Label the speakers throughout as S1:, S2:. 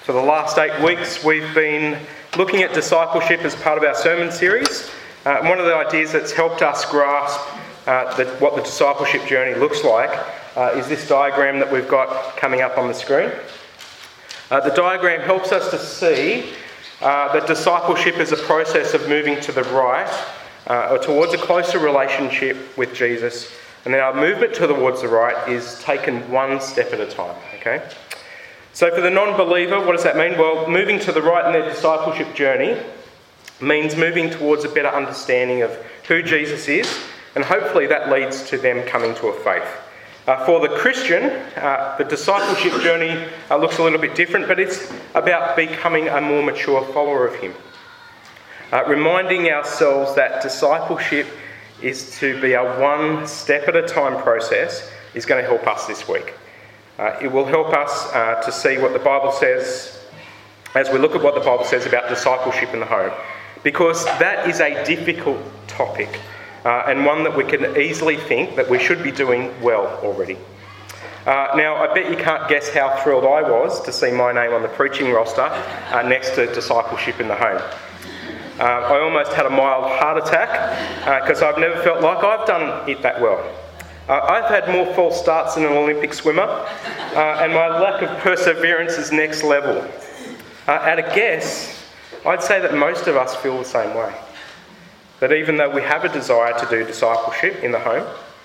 S1: For the last 8 weeks, we've been looking at discipleship as part of our sermon series. One of the ideas that's helped us grasp what the discipleship journey looks like is this diagram that we've got coming up on the screen. The diagram helps us to see that discipleship is a process of moving to the right or towards a closer relationship with Jesus, and then our movement towards the right is taken one step at a time. Okay. So for the non-believer, what does that mean? Well, moving to the right in their discipleship journey means moving towards a better understanding of who Jesus is, and hopefully that leads to them coming to a faith. For the Christian, the discipleship journey looks a little bit different, but it's about becoming a more mature follower of him. Reminding ourselves that discipleship is to be a one step at a time process is going to help us this week. It will help us to see what the Bible says as we look at what the Bible says about discipleship in the home, because that is a difficult topic and one that we can easily think that we should be doing well already. Now, I bet you can't guess how thrilled I was to see my name on the preaching roster next to discipleship in the home. I almost had a mild heart attack because I've never felt like I've done it that well. I've had more false starts than an Olympic swimmer, and my lack of perseverance is next level. At a guess, I'd say that most of us feel the same way. That even though we have a desire to do discipleship in the home,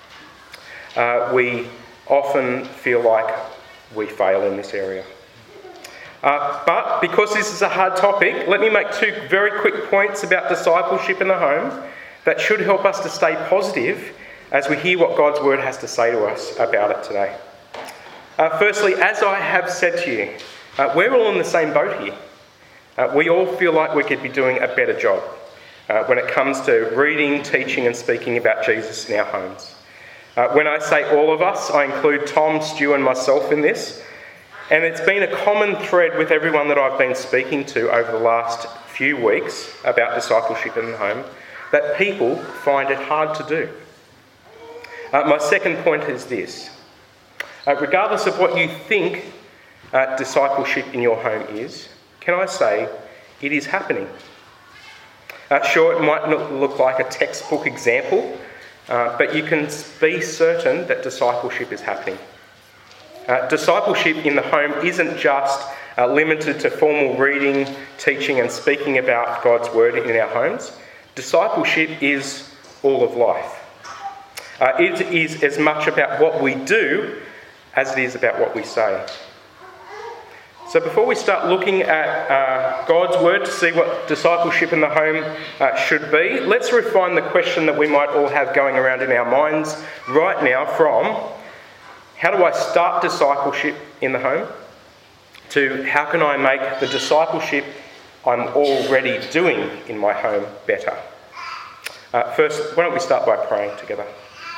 S1: we often feel like we fail in this area. But because this is a hard topic, let me make 2 very quick points about discipleship in the home that should help us to stay positive as we hear what God's word has to say to us about it today. Firstly, as I have said to you, we're all in the same boat here. We all feel like we could be doing a better job when it comes to reading, teaching and speaking about Jesus in our homes. When I say all of us, I include Tom, Stu and myself in this. And it's been a common thread with everyone that I've been speaking to over the last few weeks about discipleship in the home, that people find it hard to do. My second point is this. Regardless of what you think discipleship in your home is, can I say it is happening? Sure, it might not look like a textbook example, but you can be certain that discipleship is happening. Discipleship in the home isn't just limited to formal reading, teaching and speaking about God's word in our homes. Discipleship is all of life. It is as much about what we do as it is about what we say. So before we start looking at God's word to see what discipleship in the home should be, let's refine the question that we might all have going around in our minds right now from how do I start discipleship in the home to how can I make the discipleship I'm already doing in my home better? First, why don't we start by praying together?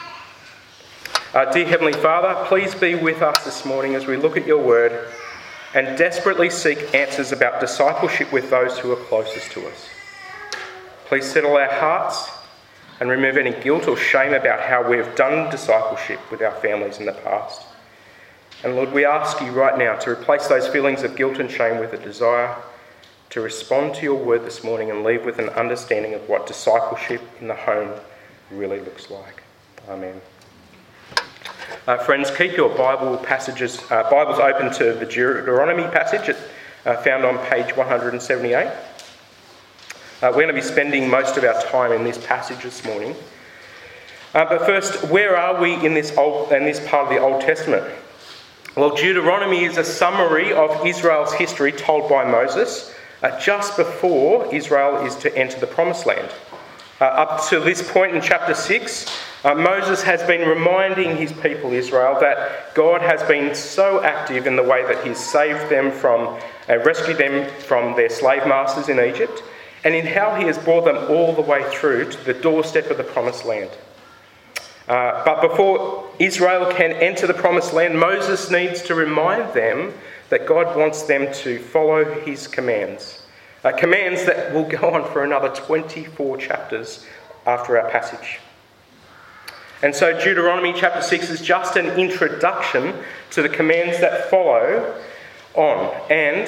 S1: Dear Heavenly Father, please be with us this morning as we look at your word and desperately seek answers about discipleship with those who are closest to us. Please settle our hearts and remove any guilt or shame about how we have done discipleship with our families in the past. And Lord, we ask you right now to replace those feelings of guilt and shame with a desire to respond to your word this morning and leave with an understanding of what discipleship in the home really looks like. Amen. Friends, keep your Bibles open to the Deuteronomy passage found on page 178. We're going to be spending most of our time in this passage this morning. But first, where are we in this part of the Old Testament? Well, Deuteronomy is a summary of Israel's history told by Moses just before Israel is to enter the Promised Land. Up to this point in chapter 6, Moses has been reminding his people Israel that God has been so active in the way that he's saved them rescued them from their slave masters in Egypt, and in how he has brought them all the way through to the doorstep of the Promised Land. But before Israel can enter the Promised Land, Moses needs to remind them that God wants them to follow his commands. Commands that will go on for another 24 chapters after our passage. And so Deuteronomy chapter 6 is just an introduction to the commands that follow on. And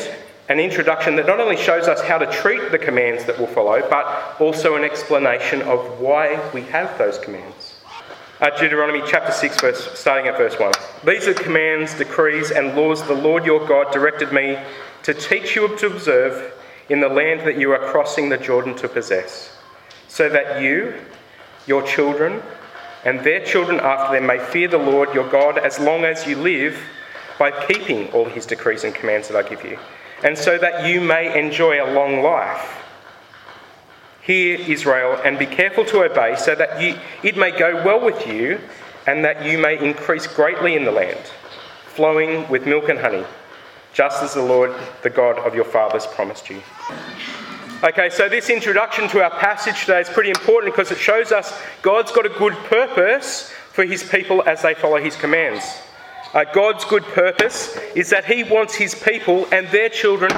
S1: an introduction that not only shows us how to treat the commands that will follow, but also an explanation of why we have those commands. Deuteronomy chapter 6, starting at verse 1. These are commands, decrees, and laws the Lord your God directed me to teach you to observe in the land that you are crossing the Jordan to possess, so that you, your children, and their children after them may fear the Lord your God as long as you live, by keeping all his decrees and commands that I give you, and so that you may enjoy a long life. Hear, Israel, and be careful to obey, so that it may go well with you, and that you may increase greatly in the land, flowing with milk and honey, just as the Lord, the God of your fathers, promised you. Okay, so this introduction to our passage today is pretty important because it shows us God's got a good purpose for his people as they follow his commands. God's good purpose is that he wants his people and their children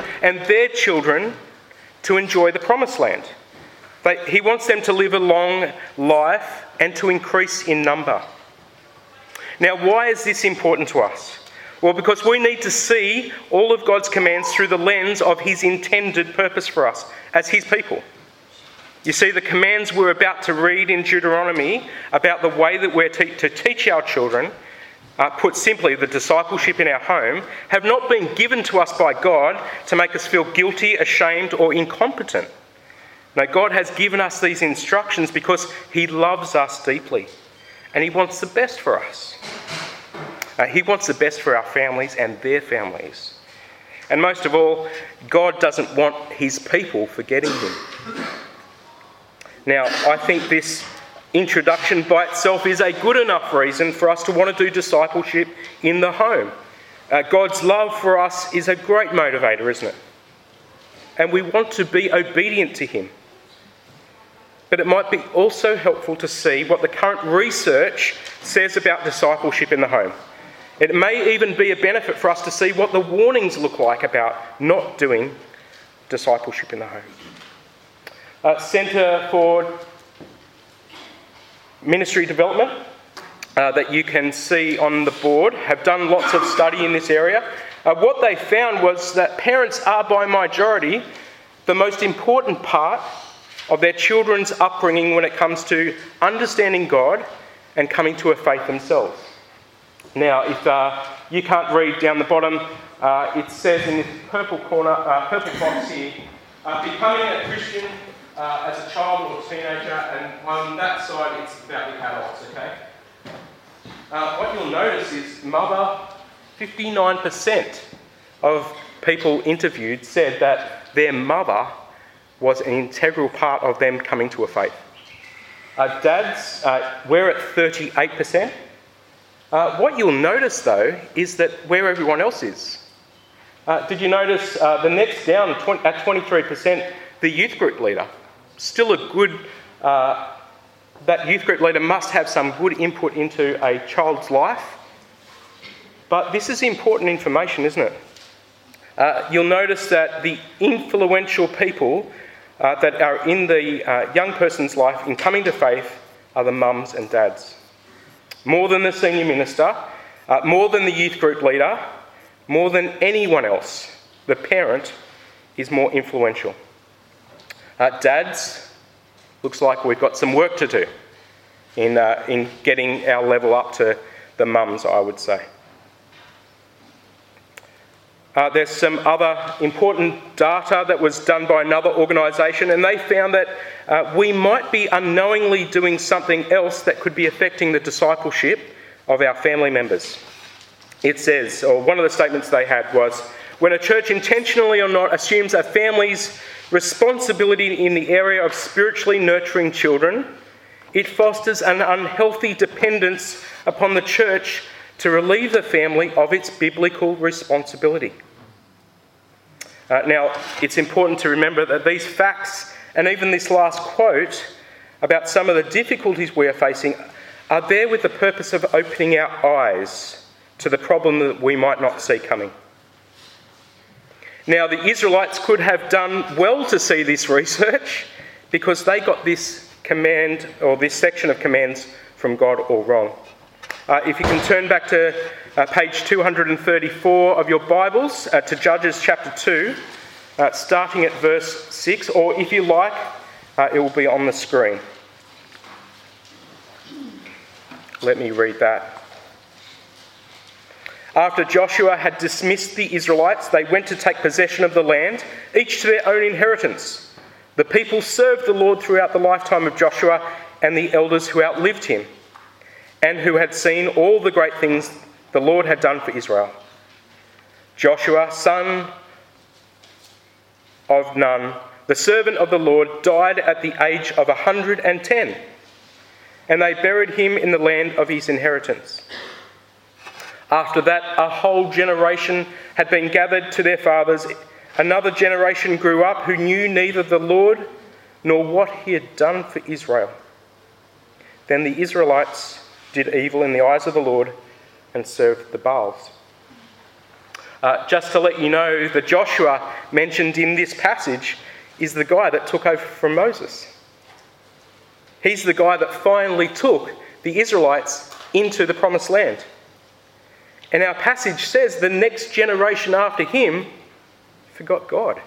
S1: to enjoy the promised land. He wants them to live a long life and to increase in number. Now, why is this important to us? Well, because we need to see all of God's commands through the lens of his intended purpose for us as his people. You see, the commands we're about to read in Deuteronomy about the way that we're to teach our children, put simply, the discipleship in our home, have not been given to us by God to make us feel guilty, ashamed, or incompetent. No, God has given us these instructions because he loves us deeply and he wants the best for us. He wants the best for our families and their families. And most of all, God doesn't want his people forgetting him. Now, I think this introduction by itself is a good enough reason for us to want to do discipleship in the home. God's love for us is a great motivator, isn't it? And we want to be obedient to him. But it might be also helpful to see what the current research says about discipleship in the home. It may even be a benefit for us to see what the warnings look like about not doing discipleship in the home. Centre for Ministry Development that you can see on the board have done lots of study in this area. What they found was that parents are by majority the most important part of their children's upbringing when it comes to understanding God and coming to a faith themselves. Now, if you can't read down the bottom, it says in this purple box here, becoming a Christian as a child or teenager, and on that side it's about the adults, okay? What you'll notice is 59% of people interviewed said that their mother was an integral part of them coming to a faith. Dads, we're at 38%. What you'll notice, though, is that where everyone else is. Did you notice the next down at 23%, the youth group leader? Still a good... that youth group leader must have some good input into a child's life. But this is important information, isn't it? You'll notice that the influential people that are in the young person's life in coming to faith are the mums and dads. More than the senior minister, more than the youth group leader, more than anyone else, the parent is more influential. Dads, looks like we've got some work to do in getting our level up to the mums, I would say. There's some other important data that was done by another organisation, and they found that we might be unknowingly doing something else that could be affecting the discipleship of our family members. It says, or one of the statements they had was, when a church intentionally or not assumes a family's responsibility in the area of spiritually nurturing children, it fosters an unhealthy dependence upon the church to relieve the family of its biblical responsibility. Now, it's important to remember that these facts, and even this last quote about some of the difficulties we are facing, are there with the purpose of opening our eyes to the problem that we might not see coming. Now, the Israelites could have done well to see this research because they got this command, or this section of commands, from God all wrong. If you can turn back to page 234 of your Bibles, to Judges chapter 2, starting at verse 6, or if you like, it will be on the screen. Let me read that. After Joshua had dismissed the Israelites, they went to take possession of the land, each to their own inheritance. The people served the Lord throughout the lifetime of Joshua and the elders who outlived him, and who had seen all the great things the Lord had done for Israel. Joshua, son of Nun, the servant of the Lord, died at the age of 110, and they buried him in the land of his inheritance. After that, a whole generation had been gathered to their fathers. Another generation grew up who knew neither the Lord nor what he had done for Israel. Then the Israelites did evil in the eyes of the Lord and served the Baals. Just to let you know, the Joshua mentioned in this passage is the guy that took over from Moses. He's the guy that finally took the Israelites into the promised land. And our passage says the next generation after him forgot God.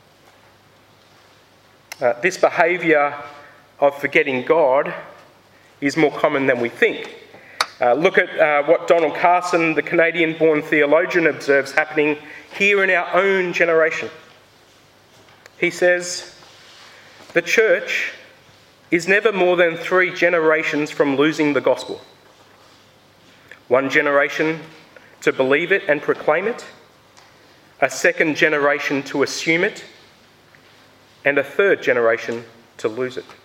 S1: This behaviour of forgetting God is more common than we think. Look at what Donald Carson, the Canadian-born theologian, observes happening here in our own generation. He says, the church is never more than 3 generations from losing the gospel. 1 generation to believe it and proclaim it, a 2nd generation to assume it, and a 3rd generation to lose it.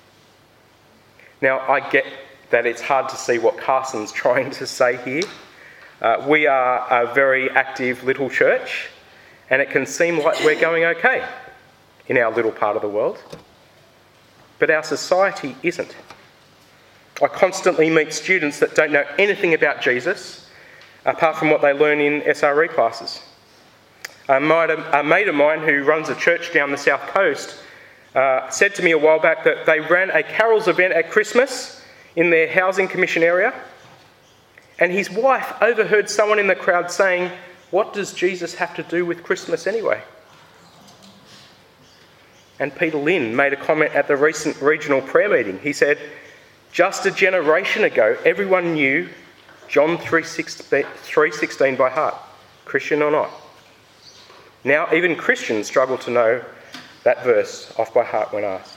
S1: Now, I get that it's hard to see what Carson's trying to say here. We are a very active little church, and it can seem like we're going okay in our little part of the world. But our society isn't. I constantly meet students that don't know anything about Jesus, apart from what they learn in SRE classes. A mate of mine who runs a church down the south coast said to me a while back that they ran a carols event at Christmas in their housing commission area, and his wife overheard someone in the crowd saying, "What does Jesus have to do with Christmas anyway?" And Peter Lynn made a comment at the recent regional prayer meeting. He said, "Just a generation ago, everyone knew John 3:16 by heart, Christian or not. Now even Christians struggle to know that verse off by heart when asked."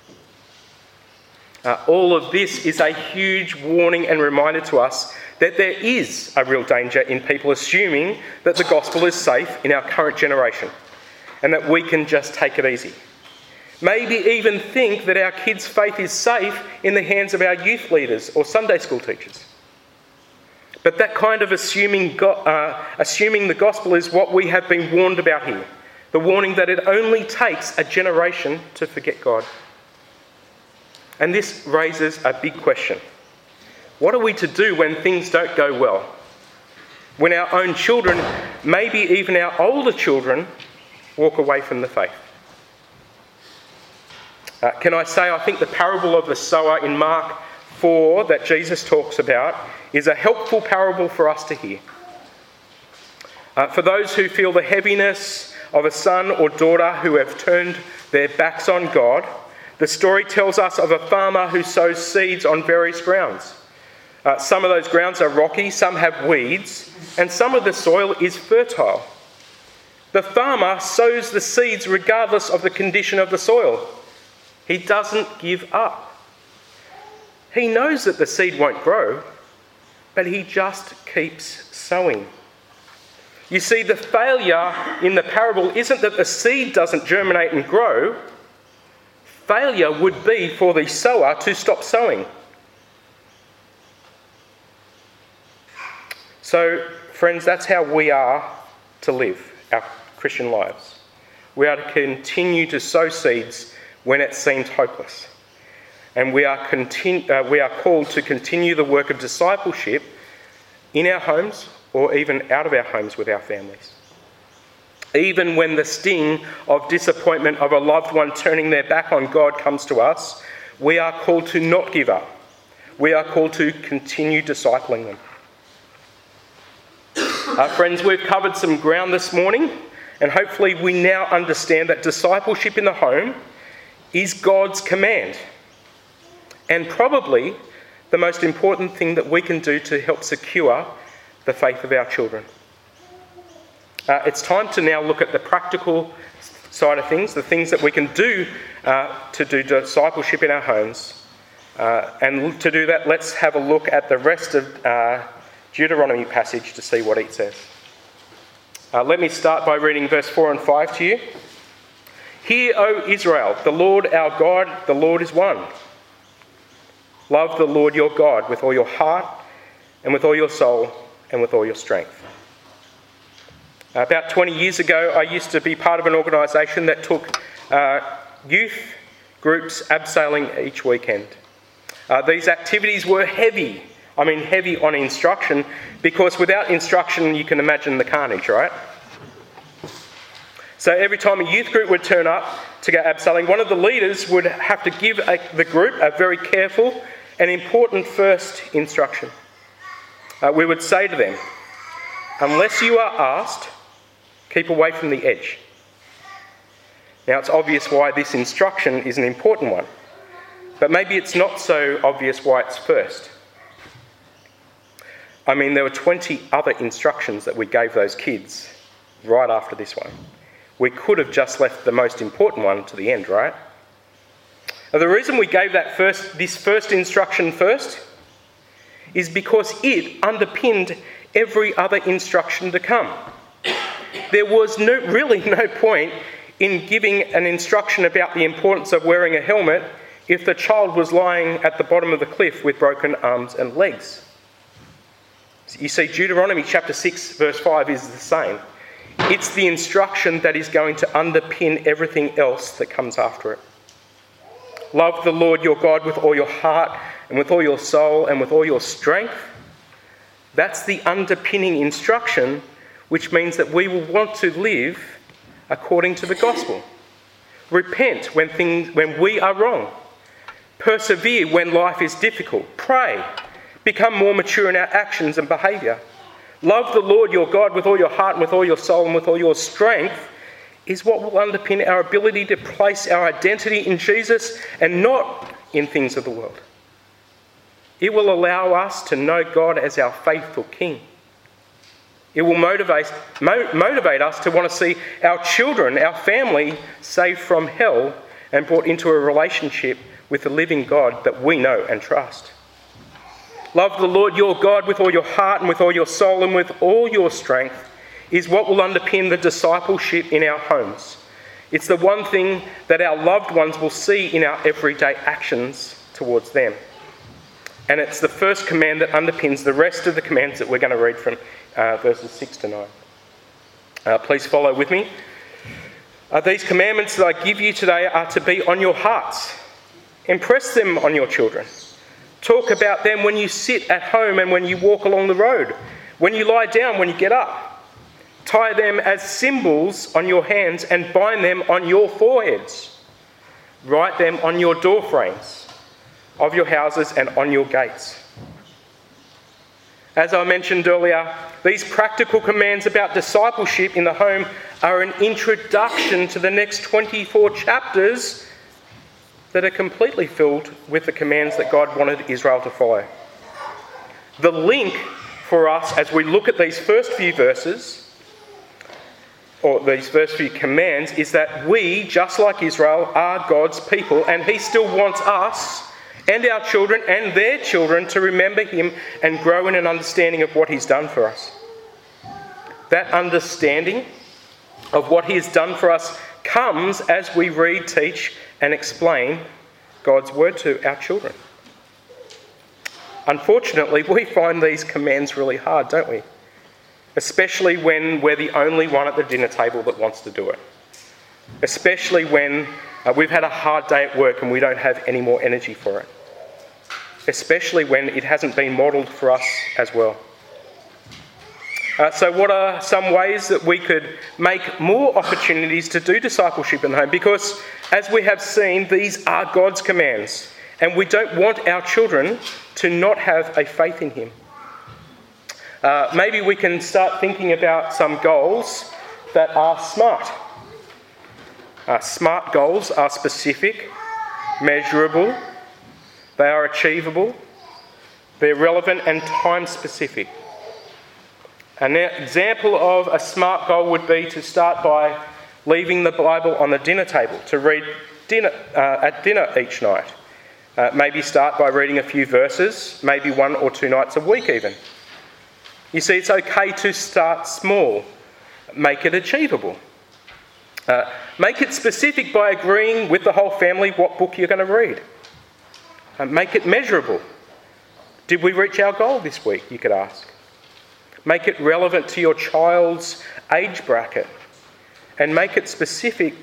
S1: All of this is a huge warning and reminder to us that there is a real danger in people assuming that the gospel is safe in our current generation and that we can just take it easy. Maybe even think that our kids' faith is safe in the hands of our youth leaders or Sunday school teachers. But that kind of assuming the gospel is what we have been warned about here. The warning that it only takes a generation to forget God. And this raises a big question. What are we to do when things don't go well? When our own children, maybe even our older children, walk away from the faith? Can I say, I think the parable of the sower in Mark 4 that Jesus talks about is a helpful parable for us to hear. For those who feel the heaviness of a son or daughter who have turned their backs on God, the story tells us of a farmer who sows seeds on various grounds. Some of those grounds are rocky, some have weeds, and some of the soil is fertile. The farmer sows the seeds regardless of the condition of the soil. He doesn't give up. He knows that the seed won't grow, but he just keeps sowing. You see, the failure in the parable isn't that the seed doesn't germinate and grow. Failure would be for the sower to stop sowing. So, friends, that's how we are to live our Christian lives. We are to continue to sow seeds when it seems hopeless. And we are called to continue the work of discipleship in our homes or even out of our homes with our families. Even when the sting of disappointment of a loved one turning their back on God comes to us, we are called to not give up. We are called to continue discipling them. Friends, we've covered some ground this morning. And hopefully we now understand that discipleship in the home is God's command. And probably the most important thing that we can do to help secure the faith of our children. It's time to now look at the practical side of things, the things that we can do to do discipleship in our homes. And to do that, let's have a look at the rest of Deuteronomy passage to see what it says. Let me start by reading verse 4 and 5 to you. Hear, O Israel, the Lord our God, the Lord is one. Love the Lord your God with all your heart and with all your soul and with all your strength. About 20 years ago, I used to be part of an organisation that took youth groups abseiling each weekend. These activities were heavy on instruction, because without instruction you can imagine the carnage, right? So every time a youth group would turn up to go abseiling, one of the leaders would have to give the group a very careful and important first instruction. We would say to them, unless you are asked, keep away from the edge. Now it's obvious why this instruction is an important one, but maybe it's not so obvious why it's first. There were 20 other instructions that we gave those kids right after this one. We could have just left the most important one to the end, right? Now, the reason we gave this first instruction first is because it underpinned every other instruction to come. There was really no point in giving an instruction about the importance of wearing a helmet if the child was lying at the bottom of the cliff with broken arms and legs. You see, Deuteronomy chapter 6 verse 5 is the same. It's the instruction that is going to underpin everything else that comes after it. Love the Lord your God with all your heart and with all your soul and with all your strength. That's the underpinning instruction, which means that we will want to live according to the gospel. Repent when we are wrong. Persevere when life is difficult. Pray. Become more mature in our actions and behaviour. Love the Lord your God with all your heart and with all your soul and with all your strength is what will underpin our ability to place our identity in Jesus and not in things of the world. It will allow us to know God as our faithful King. It will motivate us to want to see our children, our family, saved from hell and brought into a relationship with the living God that we know and trust. Love the Lord your God with all your heart and with all your soul and with all your strength is what will underpin the discipleship in our homes. It's the one thing that our loved ones will see in our everyday actions towards them. And it's the first command that underpins the rest of the commands that we're going to read from verses 6 to 9. Please follow with me. These commandments that I give you today are to be on your hearts. Impress them on your children. Talk about them when you sit at home and when you walk along the road, when you lie down, when you get up. Tie them as symbols on your hands and bind them on your foreheads. Write them on your door frames of your houses and on your gates. As I mentioned earlier, these practical commands about discipleship in the home are an introduction to the next 24 chapters that are completely filled with the commands that God wanted Israel to follow. The link for us as we look at these first few verses, or these first few commands, is that we, just like Israel, are God's people, and he still wants us and our children and their children to remember him and grow in an understanding of what he's done for us. That understanding of what he has done for us comes as we read, teach, and explain God's word to our children. Unfortunately, we find these commands really hard, don't we? Especially when we're the only one at the dinner table that wants to do it. Especially when we've had a hard day at work and we don't have any more energy for it. Especially when it hasn't been modelled for us as well. So what are some ways that we could make more opportunities to do discipleship in the home? Because as we have seen, these are God's commands, and we don't want our children to not have a faith in him. Maybe we can start thinking about some goals that are smart. Smart goals are specific, measurable, they are achievable, they're relevant and time-specific. An example of a smart goal would be to start by leaving the Bible on the dinner table, to read at dinner each night. Maybe start by reading a few verses, maybe 1 or 2 nights a week even. You see, it's okay to start small. Make it achievable. Make it specific by agreeing with the whole family what book you're going to read. Make it measurable. Did we reach our goal this week, you could ask. Make it relevant to your child's age bracket. And make it specific.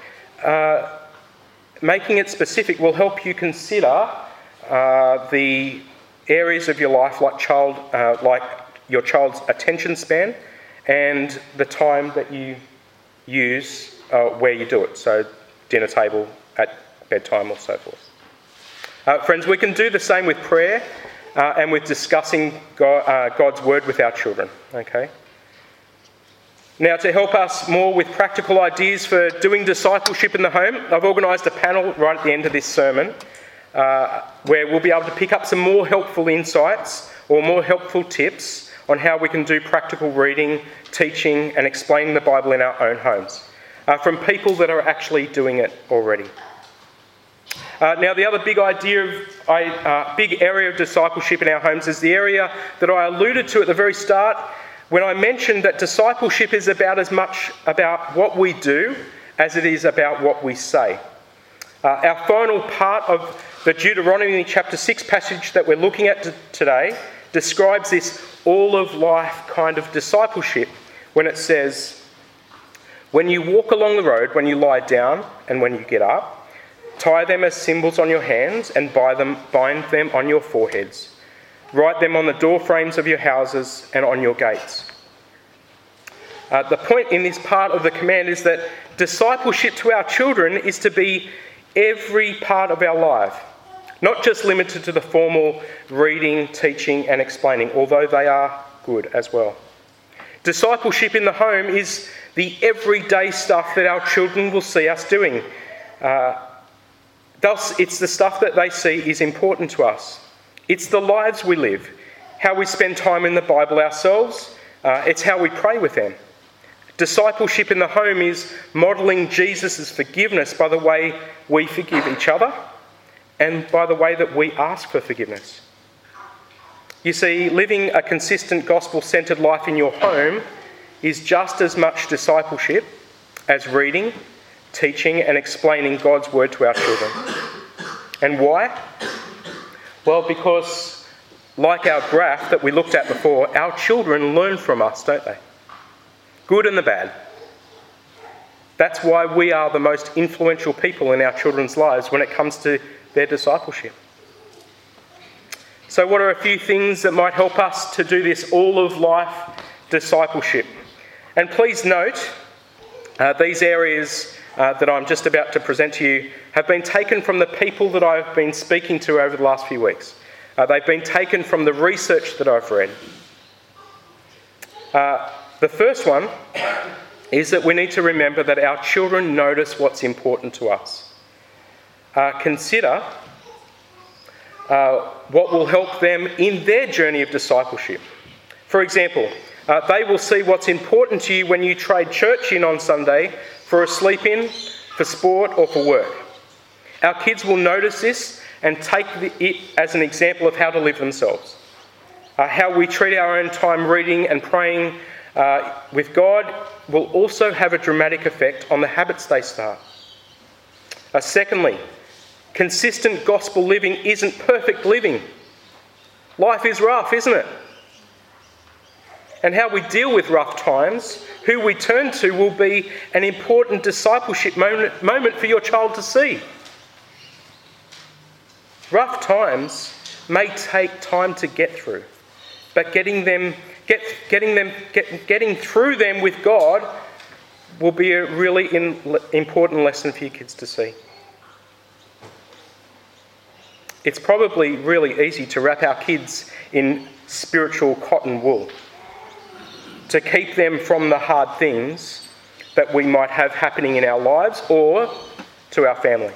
S1: Making it specific will help you consider the areas of your life like your child's attention span and the time that you use where you do it. So dinner table, at bedtime or so forth. Friends, we can do the same with prayer and with discussing God's word with our children. Okay. Now, to help us more with practical ideas for doing discipleship in the home, I've organised a panel right at the end of this sermon where we'll be able to pick up some more helpful insights or more helpful tips on how we can do practical reading, teaching and explaining the Bible in our own homes from people that are actually doing it already. Now, the other big area of discipleship in our homes is the area that I alluded to at the very start when I mentioned that discipleship is about as much about what we do as it is about what we say. Our final part of the Deuteronomy chapter 6 passage that we're looking at today describes this all-of-life kind of discipleship when it says, when you walk along the road, when you lie down and when you get up, tie them as symbols on your hands and bind them on your foreheads. Write them on the door frames of your houses and on your gates. The point in this part of the command is that discipleship to our children is to be every part of our life, not just limited to the formal reading, teaching and explaining, although they are good as well. Discipleship in the home is the everyday stuff that our children will see us doing. Thus, it's the stuff that they see is important to us. It's the lives we live, how we spend time in the Bible ourselves. It's how we pray with them. Discipleship in the home is modelling Jesus' forgiveness by the way we forgive each other and by the way that we ask for forgiveness. You see, living a consistent gospel-centred life in your home is just as much discipleship as reading, teaching and explaining God's word to our children. And why? Well, because like our graph that we looked at before, our children learn from us, don't they? Good and the bad. That's why we are the most influential people in our children's lives when it comes to their discipleship. So what are a few things that might help us to do this all-of-life discipleship? And please note, these areas that I'm just about to present to you have been taken from the people that I've been speaking to over the last few weeks. They've been taken from the research that I've read. The first one is that we need to remember that our children notice what's important to us. Consider what will help them in their journey of discipleship. For example, they will see what's important to you when you trade church in on Sunday for a sleep in, for sport or for work. Our kids will notice this and take it as an example of how to live themselves. How we treat our own time reading and praying with God will also have a dramatic effect on the habits they start. Secondly, consistent gospel living isn't perfect living. Life is rough, isn't it? And how we deal with rough times, who we turn to, will be an important discipleship moment for your child to see. Rough times may take time to get through, but getting through them with God will be a really important lesson for your kids to see. It's probably really easy to wrap our kids in spiritual cotton wool, to keep them from the hard things that we might have happening in our lives or to our family.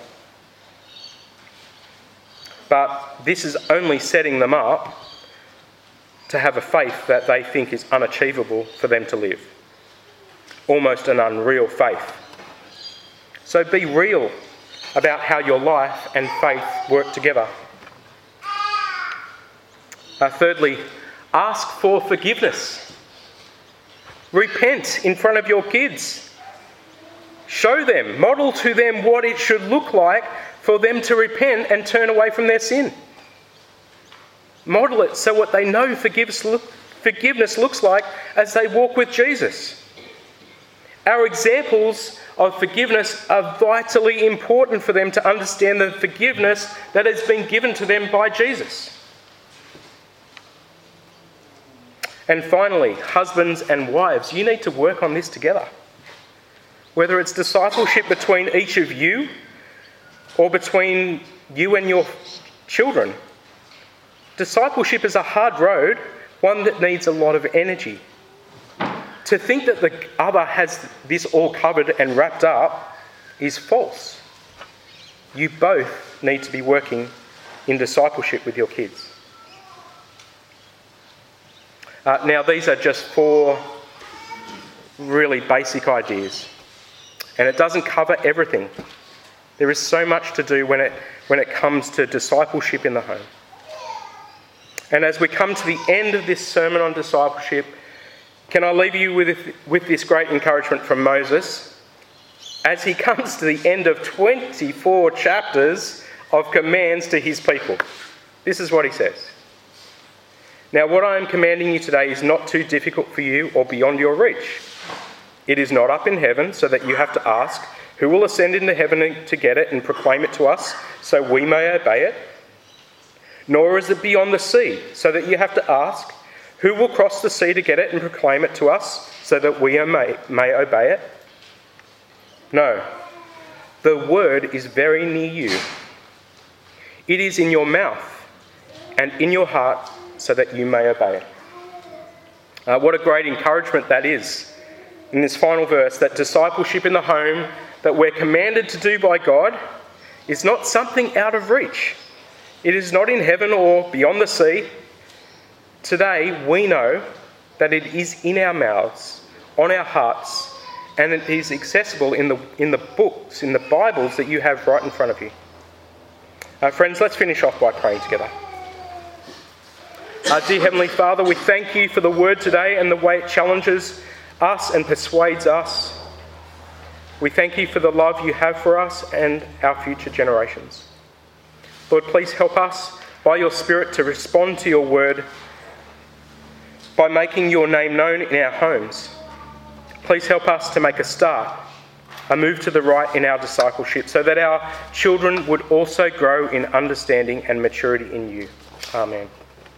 S1: But this is only setting them up to have a faith that they think is unachievable for them to live. Almost an unreal faith. So be real about how your life and faith work together. Thirdly, ask for forgiveness. Repent in front of your kids. Show them, model to them what it should look like for them to repent and turn away from their sin. Model it so what they know forgiveness looks like as they walk with Jesus. Our examples of forgiveness are vitally important for them to understand the forgiveness that has been given to them by Jesus. And finally, husbands and wives, you need to work on this together. Whether it's discipleship between each of you or between you and your children. Discipleship is a hard road, one that needs a lot of energy. To think that the other has this all covered and wrapped up is false. You both need to be working in discipleship with your kids. Now, these are just 4 really basic ideas, and it doesn't cover everything. There is so much to do when it comes to discipleship in the home. And as we come to the end of this sermon on discipleship, can I leave you with this great encouragement from Moses as he comes to the end of 24 chapters of commands to his people. This is what he says. Now, what I am commanding you today is not too difficult for you or beyond your reach. It is not up in heaven, so that you have to ask, who will ascend into heaven to get it and proclaim it to us, so we may obey it? Nor is it beyond the sea, so that you have to ask, who will cross the sea to get it and proclaim it to us, so that we may obey it? No, the word is very near you. It is in your mouth and in your heart, so that you may obey it. What a great encouragement that is in this final verse, that discipleship in the home that we're commanded to do by God is not something out of reach. It is not in heaven or beyond the sea. Today we know that it is in our mouths, on our hearts, and it is accessible in the books, in the Bibles that you have right in front of you. Friends, let's finish off by praying together. Dear Heavenly Father, we thank you for the word today and the way it challenges us and persuades us. We thank you for the love you have for us and our future generations. Lord, please help us by your Spirit to respond to your word by making your name known in our homes. Please help us to make a start, a move to the right in our discipleship, so that our children would also grow in understanding and maturity in you. Amen.